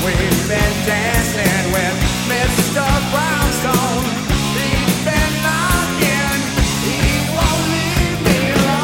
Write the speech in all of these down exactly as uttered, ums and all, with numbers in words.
We've been dancing with Mister Brownstone. He's been knocking, he won't leave me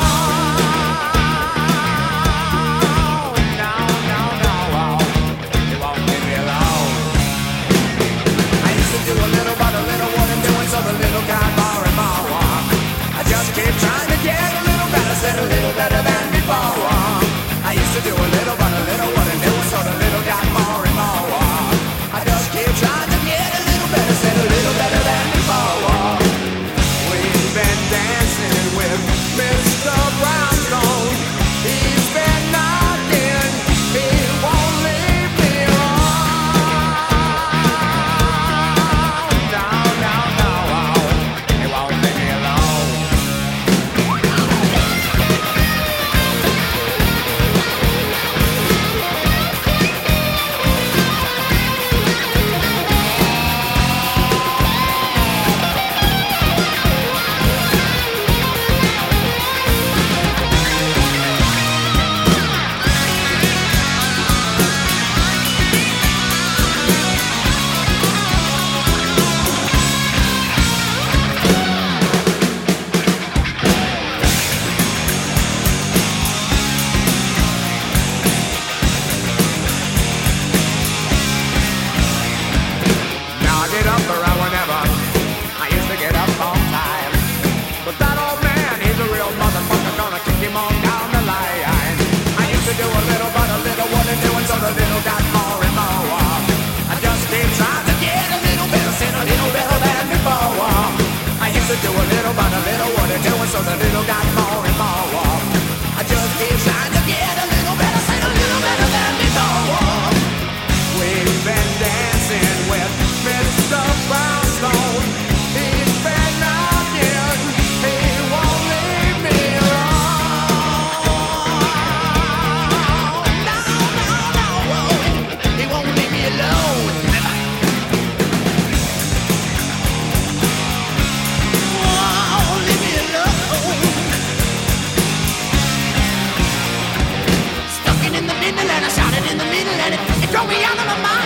alone. No, no, no, he won't leave me alone. I used to do a little, but a little wasn't doing, so the little got more and more. I just keep trying to get a little better, said a little better than before. I used to do a little, but a little wasn't doing, so the little got more and more. I just keep trying to get a little better, said a little better than before. We've been dancing with Mister Brownstone. He's been knocking, he won't leave me alone. No, no, no, he won't leave me alone. Now I get up around whenever. I used to get up on time. But that old man, he's a real motherfucker, gonna kick him on down the line. I used to do a little, but a little wasn't doing, so the little got more and more. I just keep trying to get a little better, said a little better than before. I used to do a little, but a little wasn't doing, so the little got more and more. I just keep trying to get a little better, said a little better than before. We've been dancing with Mister Brownstone. He's been knocking, he won't leave me alone. No, no, no, he won't leave me alone. Won't leave me alone. Stuck it in the middle and I shot it in the middle and it, it drove me out of my mind.